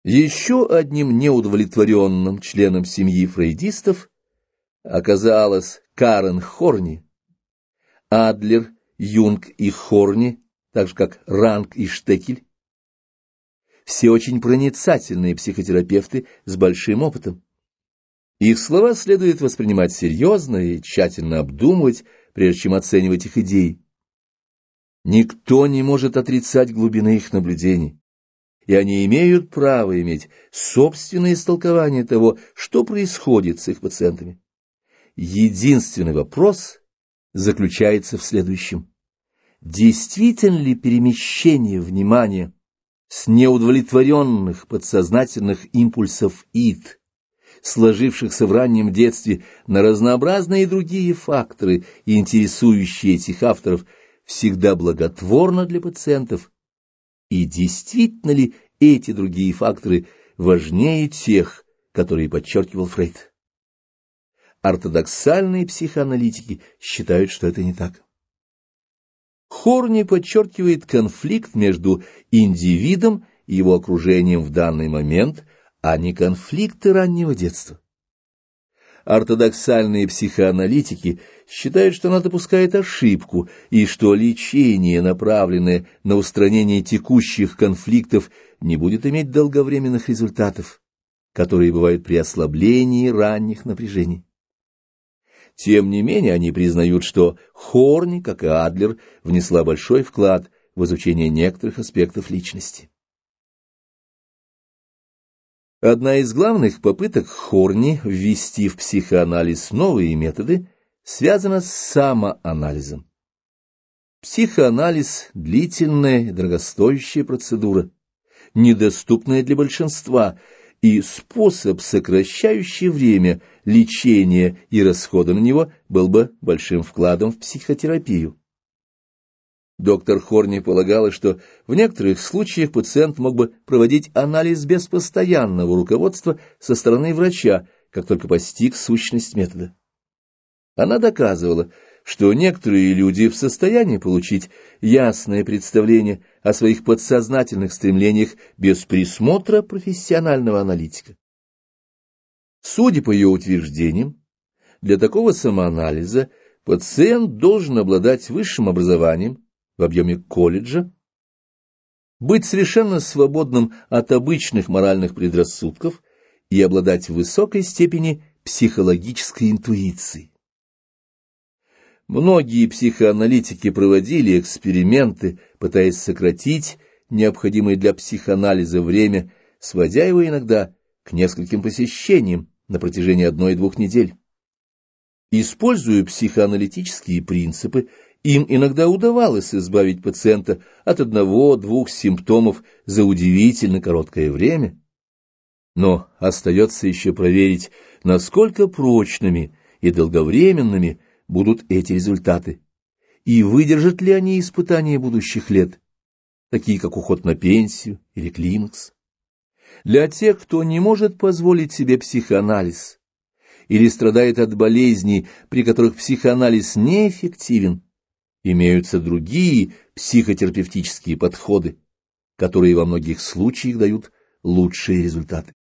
Еще одним неудовлетворенным членом семьи фрейдистов оказалась Карен Хорни. Адлер, Юнг и Хорни, так же как Ранг и Штекель, все очень проницательные психотерапевты с большим опытом. Их слова следует воспринимать серьезно и тщательно обдумывать, прежде чем оценивать их идеи. Никто не может отрицать глубины их наблюдений, и они имеют право иметь собственное истолкование того, что происходит с их пациентами. Единственный вопрос заключается в следующем. Действительно ли перемещение внимания с неудовлетворенных подсознательных импульсов ид, сложившихся в раннем детстве, на разнообразные другие факторы, интересующие этих авторов, всегда благотворно для пациентов? И действительно ли эти другие факторы важнее тех, которые подчеркивал Фрейд? Ортодоксальные психоаналитики считают, что это не так. Хорни подчеркивает конфликт между индивидом и его окружением в данный момент, а не конфликты раннего детства. Ортодоксальные психоаналитики считают, что она допускает ошибку, и что лечение, направленное на устранение текущих конфликтов, не будет иметь долговременных результатов, которые бывают при ослаблении ранних напряжений. Тем не менее, они признают, что Хорни, как и Адлер, внесла большой вклад в изучение некоторых аспектов личности. Одна из главных попыток Хорни ввести в психоанализ новые методы связана с самоанализом. Психоанализ – длительная и дорогостоящая процедура, недоступная для большинства, и способ, сокращающий время лечения и расхода на него, был бы большим вкладом в психотерапию. Доктор Хорни полагала, что в некоторых случаях пациент мог бы проводить анализ без постоянного руководства со стороны врача, как только постиг сущность метода. Она доказывала, что некоторые люди в состоянии получить ясное представление о своих подсознательных стремлениях без присмотра профессионального аналитика. Судя по ее утверждениям, для такого самоанализа пациент должен обладать высшим образованием в объеме колледжа, быть совершенно свободным от обычных моральных предрассудков и обладать в высокой степени психологической интуицией. Многие психоаналитики проводили эксперименты, пытаясь сократить необходимое для психоанализа время, сводя его иногда к нескольким посещениям на протяжении 1-2 недель. Используя психоаналитические принципы, им иногда удавалось избавить пациента от 1-2 симптомов за удивительно короткое время. Но остается еще проверить, насколько прочными и долговременными будут эти результаты, и выдержат ли они испытания будущих лет, такие как уход на пенсию или климакс. Для тех, кто не может позволить себе психоанализ или страдает от болезней, при которых психоанализ неэффективен, имеются другие психотерапевтические подходы, которые во многих случаях дают лучшие результаты.